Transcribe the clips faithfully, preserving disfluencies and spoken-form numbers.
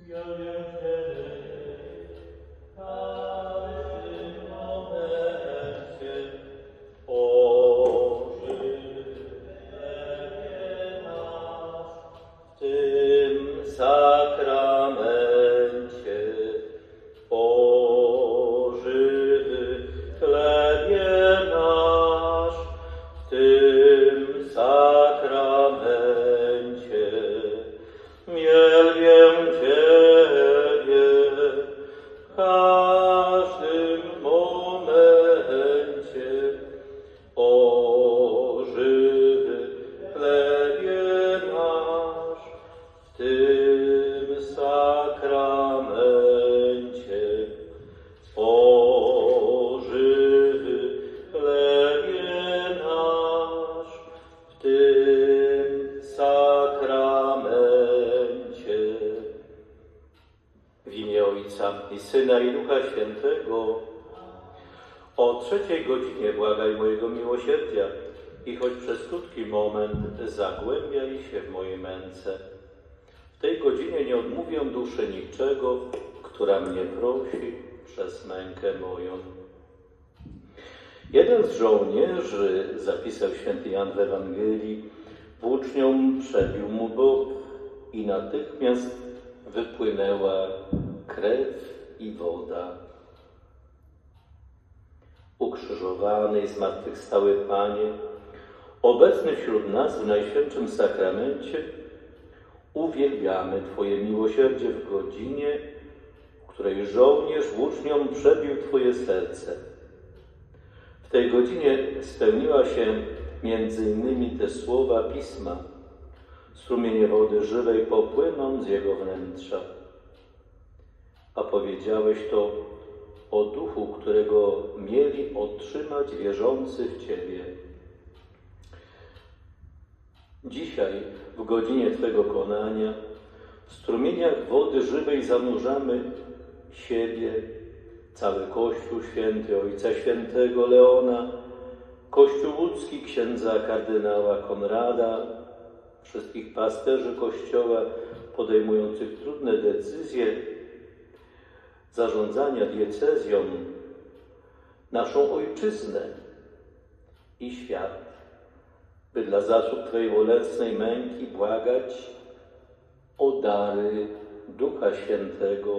i Syna, i Ducha Świętego. O trzeciej godzinie błagaj mojego miłosierdzia i choć przez krótki moment zagłębiaj się w mojej męce. W tej godzinie nie odmówię duszy niczego, która mnie prosi przez mękę moją. Jeden z żołnierzy, zapisał święty Jan w Ewangelii, włócznią przebił mu bok i natychmiast wypłynęła krew i woda. Ukrzyżowany i zmartwychwstały Panie, obecny wśród nas w Najświętszym Sakramencie, uwielbiamy Twoje miłosierdzie w godzinie, w której żołnierz włócznią przebił Twoje serce. W tej godzinie spełniła się między innymi te słowa Pisma: strumienie wody żywej popłyną z jego wnętrza. A powiedziałeś to o Duchu, którego mieli otrzymać wierzący w Ciebie. Dzisiaj, w godzinie Twego konania, w strumieniach wody żywej zanurzamy siebie, cały Kościół Święty Ojca Świętego Leona, Kościół łódzki księdza kardynała Konrada, wszystkich pasterzy Kościoła podejmujących trudne decyzje zarządzania diecezją, naszą ojczyznę i świat, by dla zasług Twojej bolesnej męki błagać o dary Ducha Świętego.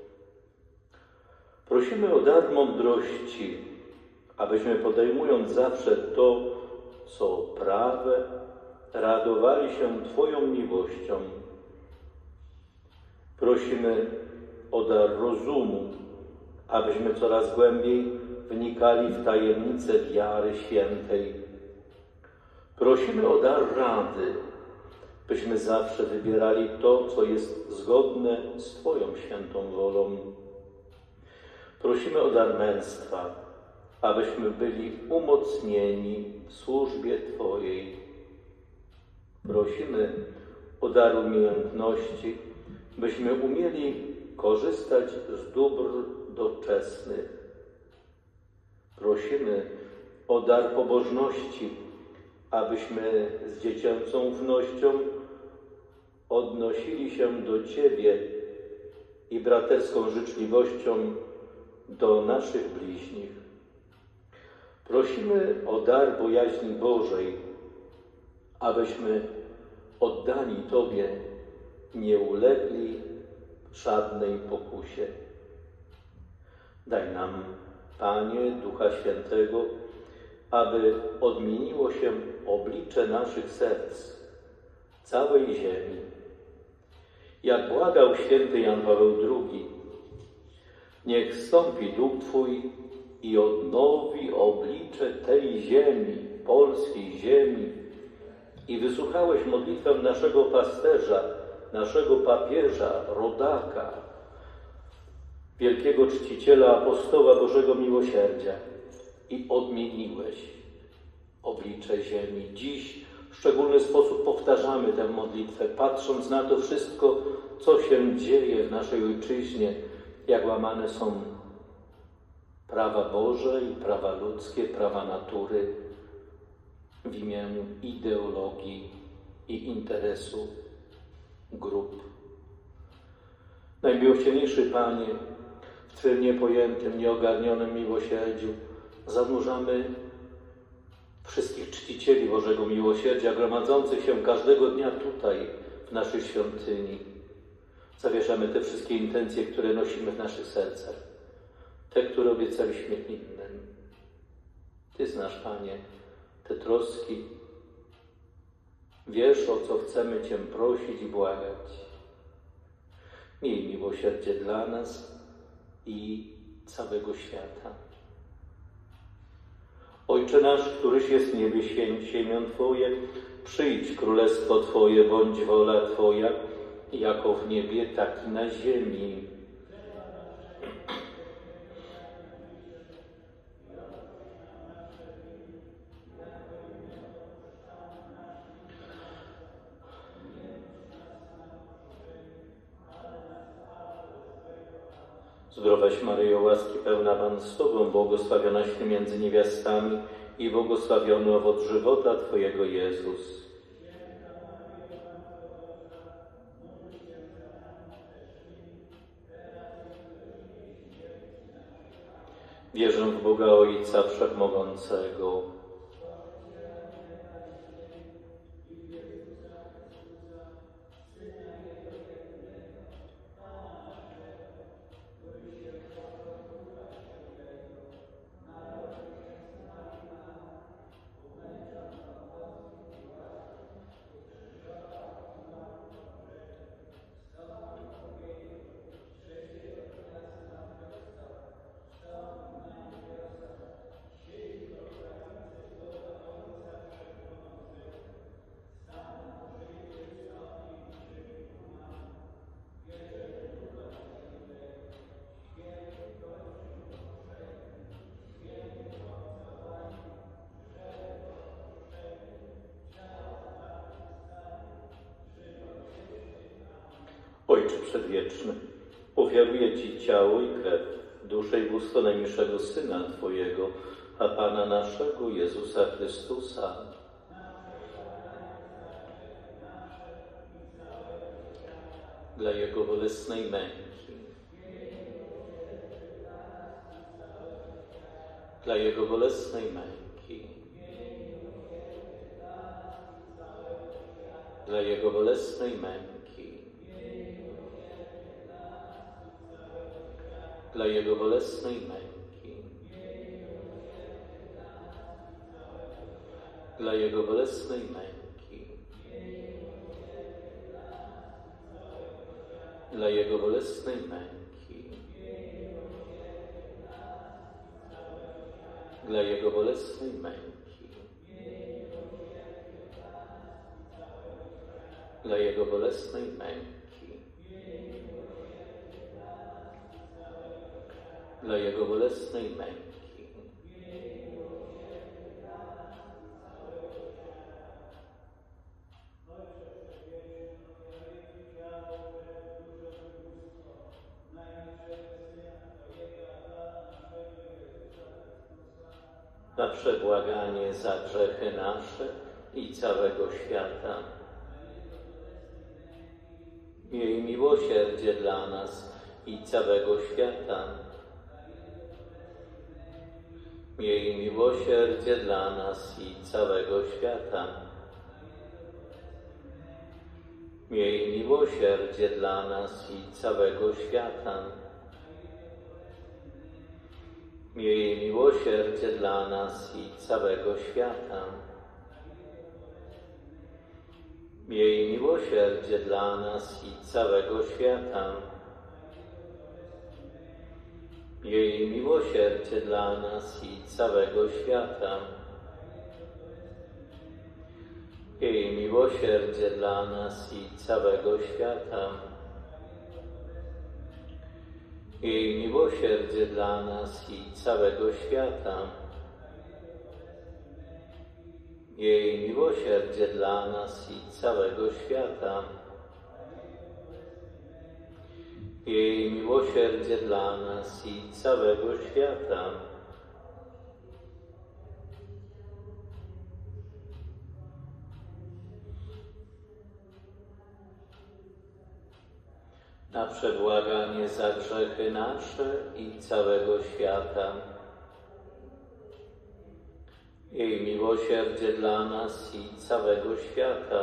Prosimy o dar mądrości, abyśmy podejmując zawsze to, co prawe, radowali się Twoją miłością. Prosimy o dar rozumu, abyśmy coraz głębiej wnikali w tajemnice wiary świętej. Prosimy o dar rady, byśmy zawsze wybierali to, co jest zgodne z Twoją świętą wolą. Prosimy o dar męstwa, abyśmy byli umocnieni w służbie Twojej. Prosimy o dar umiejętności, byśmy umieli korzystać z dóbr doczesnych. Prosimy o dar pobożności, abyśmy z dziecięcą ufnością odnosili się do Ciebie i braterską życzliwością do naszych bliźnich. Prosimy o dar bojaźni Bożej, abyśmy oddani Tobie nie ulegli żadnej pokusie. Daj nam, Panie, Ducha Świętego, aby odmieniło się oblicze naszych serc, całej ziemi. Jak błagał święty Jan Paweł drugi, niech zstąpi Duch Twój i odnowi oblicze tej ziemi, polskiej ziemi. I wysłuchałeś modlitwę naszego pasterza, naszego papieża, rodaka, wielkiego czciciela, apostoła Bożego Miłosierdzia i odmieniłeś oblicze ziemi. Dziś w szczególny sposób powtarzamy tę modlitwę, patrząc na to wszystko, co się dzieje w naszej ojczyźnie, jak łamane są prawa Boże i prawa ludzkie, prawa natury w imię ideologii i interesu grup. Najmiłosierniejszy Panie, w Twym niepojętym, nieogarnionym miłosierdziu zanurzamy wszystkich czcicieli Bożego Miłosierdzia gromadzących się każdego dnia tutaj, w naszej świątyni. Zawierzamy te wszystkie intencje, które nosimy w naszych sercach, te, które obiecaliśmy innym. Ty znasz, Panie, te troski. Wiesz, o co chcemy Cię prosić i błagać. Miej miłosierdzie dla nas i całego świata. Ojcze nasz, któryś jest w niebie, święć się imię Twoje, przyjdź królestwo Twoje, bądź wola Twoja, jako w niebie, tak i na ziemi. Zdrowaś Maryjo, łaski pełna Pan z Tobą, błogosławionaś Ty między niewiastami i błogosławiony owoc żywota Twojego, Jezus. Wierzę w Boga Ojca Wszechmogącego, Ojcze Przedwieczny, ofiaruję Ci ciało i krew, duszę i bóstwo najmilszego Syna Twojego, a Pana naszego Jezusa Chrystusa. Dla Jego bolesnej męki, dla Jego bolesnej męki, dla Jego bolesnej męki, dla Jego bolesnej męki, dla Jego bolesnej męki, dla Jego bolesnej męki, dla Jego bolesnej męki, dla Jego bolesnej męki, dla Jego bolesnej męki. Na przebłaganie za grzechy nasze i całego świata. Miej miłosierdzie dla nas i całego świata. Miej miłosierdzie dla nas i całego świata. Miej miłosierdzie dla nas i całego świata. Miej miłosierdzie dla nas i całego świata. Miej miłosierdzie dla nas i całego świata. Miej miłosierdzie dla nas i całego świata. Miej miłosierdzie dla nas i całego świata. Miej miłosierdzie dla nas i całego świata. Miej miłosierdzie dla nas i całego świata. Jej miłosierdzie dla nas i całego świata. na przebłaganie za grzechy nasze i całego świata. Jej miłosierdzie dla nas i całego świata.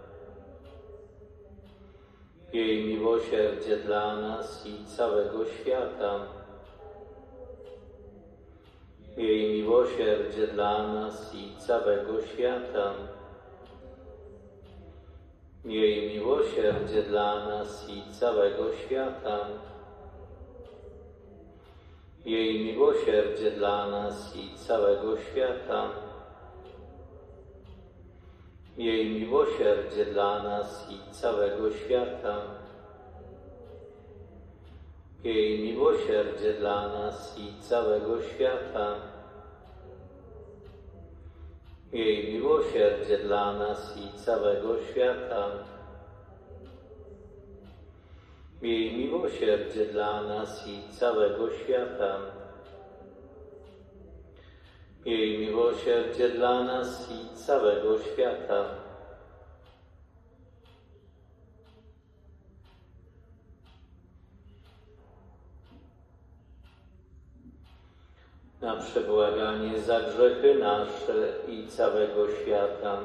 Jej miłosierdzie dla nas i całego świata. Jej miłosierdzie dla nas i całego świata. Jej miłosierdzie dla nas i całego świata. Jej miłosierdzie dla nas i całego świata. Jej miłosierdzie dla nas i całego świata. Jej miłosierdzie dla nas i całego świata. Jej miłosierdzie dla nas i całego świata. Jej miłosierdzie dla nas i całego świata. Jej miłosierdzie dla nas i całego świata. Na przebłaganie za grzechy nasze i całego świata.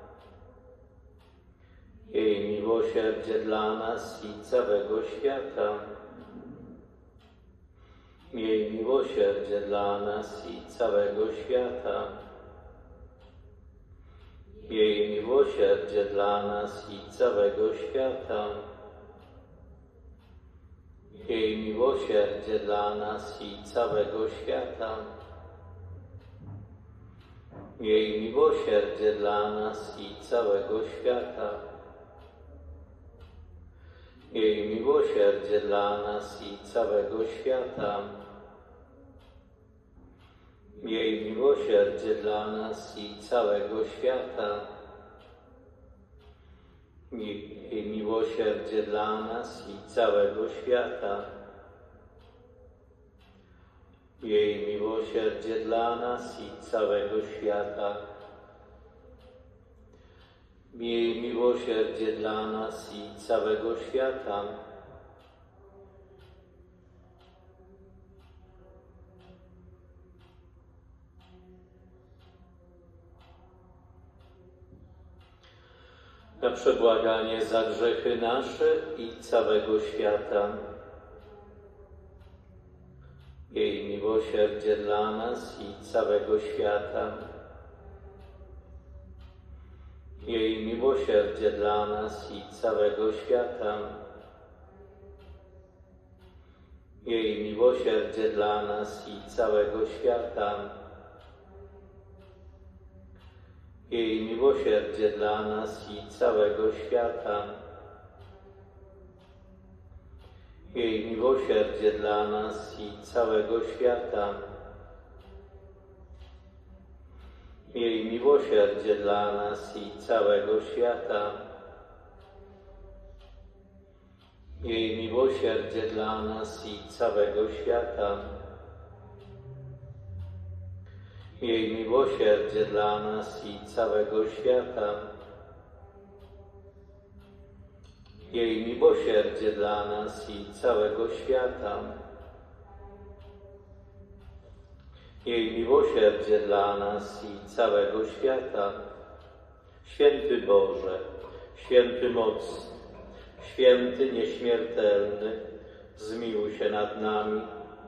Jej miłosierdzie dla nas i całego świata. Jej miłosierdzie dla nas i całego świata. Jej miłosierdzie dla nas i całego świata. Jej miłosierdzie dla nas i całego świata. Jej miłosierdzie dla nas i całego świata. Jej miłosierdzie dla nas i całego świata. Jej miłosierdzie dla nas i całego świata. Jej miłosierdzie dla nas i całego świata. Jej miłosierdzie dla nas i całego świata. Jej miłosierdzie dla nas i całego świata. Na przebłaganie za grzechy nasze i całego świata. Jej miłosierdzie dla nas i całego świata. Jej miłosierdzie dla nas i całego świata. Jej miłosierdzie dla nas i całego świata. Jej miłosierdzie dla nas i całego świata. Jej miłosierdzie dla nas i całego świata. Jej miłosierdzie dla nas i całego świata. Jej miłosierdzie dla nas i całego świata. Jej miłosierdzie dla nas i całego świata. Jej miłosierdzie dla nas i całego świata. Jej miłosierdzie dla nas i całego świata. Święty Boże, święty mocny, święty nieśmiertelny, zmiłuj się nad nami.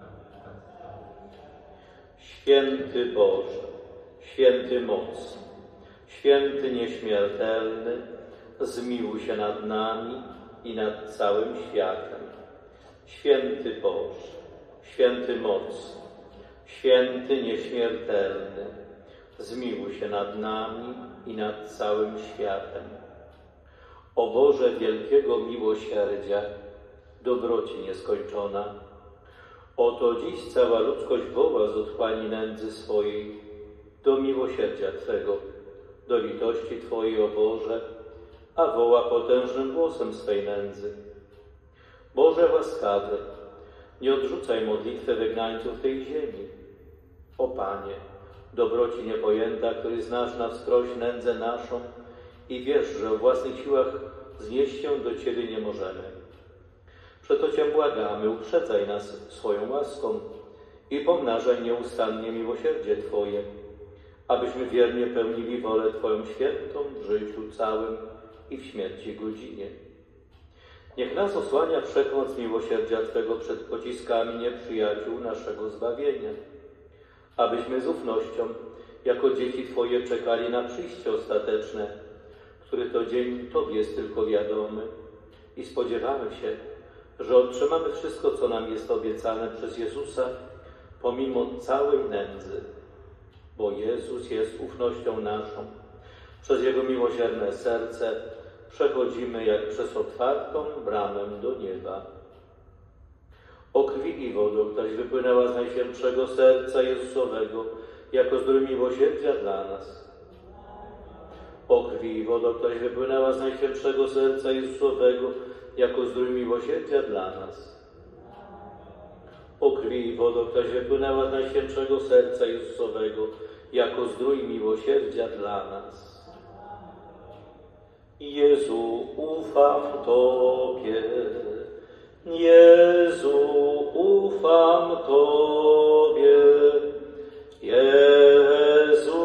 Święty Boże, święty mocny, święty nieśmiertelny, zmiłuj się nad nami i nad całym światem. Święty Boże, święty mocny, święty nieśmiertelny, zmiłuj się nad nami i nad całym światem. O Boże wielkiego miłosierdzia, dobroci nieskończona, oto dziś cała ludzkość woła z otchłani nędzy swojej do miłosierdzia Twego, do litości Twojej, o Boże, a woła potężnym głosem swej nędzy. Boże łaskawy, nie odrzucaj modlitwy wygnańców tej ziemi. O Panie, dobroci niepojęta, który znasz na wskroś nędzę naszą i wiesz, że o własnych siłach znieść się do Ciebie nie możemy. Przeto Cię błagamy, uprzedzaj nas swoją łaską i pomnażaj nieustannie miłosierdzie Twoje, abyśmy wiernie pełnili wolę Twoją świętą w życiu całym i w śmierci godzinie. Niech nas osłania wszechmoc miłosierdzia Twego przed pociskami nieprzyjaciół naszego zbawienia, abyśmy z ufnością, jako dzieci Twoje, czekali na przyjście ostateczne, który to dzień Tobie jest tylko wiadomy i spodziewamy się, że otrzymamy wszystko, co nam jest obiecane przez Jezusa, pomimo całej nędzy, bo Jezus jest ufnością naszą. Przez Jego miłosierne serce przechodzimy jak przez otwartą bramę do nieba. O krwi i wodo, któraś wypłynęła z Najświętszego Serca Jezusowego, jako zdrój miłosierdzia dla nas. O krwi i wodo, któraś wypłynęła z Najświętszego Serca Jezusowego, jako zdrój miłosierdzia dla nas. O krwi i wodo, któraś wypłynęła z Najświętszego Serca Jezusowego, jako zdrój miłosierdzia dla nas. Jezu, ufam Tobie. Jezu, ufam Tobie. Jezu,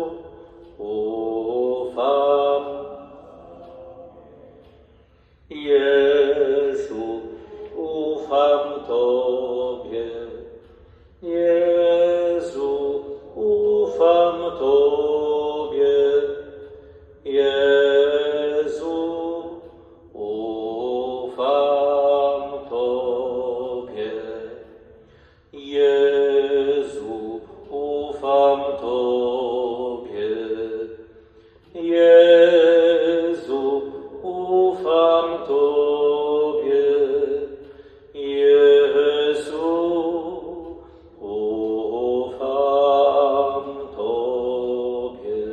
ufam. Jezu, ufam Tobie. Jezu, ufam Tobie. Jezu, ufam Tobie. Jezu, ufam Tobie. Jezu, ufam Tobie. Jezu, ufam Tobie.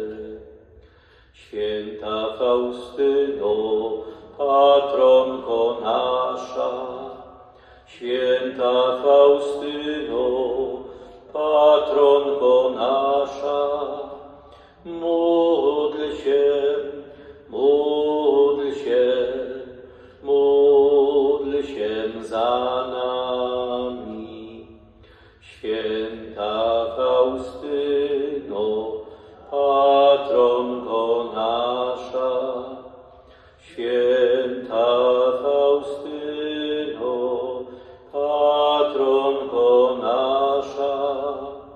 Święta Faustyno, patronko nasza, Święta Faustyno, patronko nasza, módl się, módl się, módl się za nami. Święta Faustyno, patronko nasza, Święta Faustyno, patronko nasza,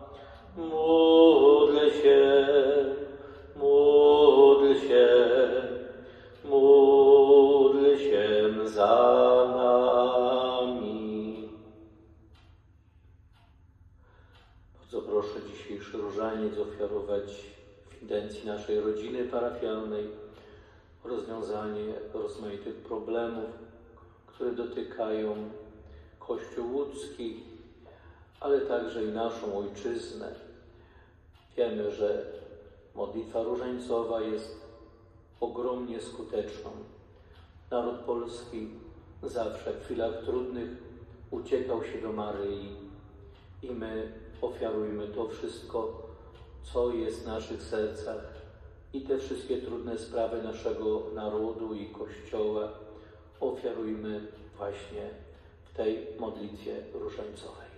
módl się, módl się, módl się za nami. Bardzo proszę dzisiejszy różaniec ofiarować w intencji naszej rodziny parafialnej rozwiązanie rozmaitych problemów, które dotykają Kościół łódzki, ale także i naszą ojczyznę. Wiemy, że modlitwa różańcowa jest ogromnie skuteczną. Naród polski zawsze w chwilach trudnych uciekał się do Maryi i my ofiarujmy to wszystko, co jest w naszych sercach i te wszystkie trudne sprawy naszego narodu i Kościoła ofiarujmy właśnie w tej modlitwie różańcowej.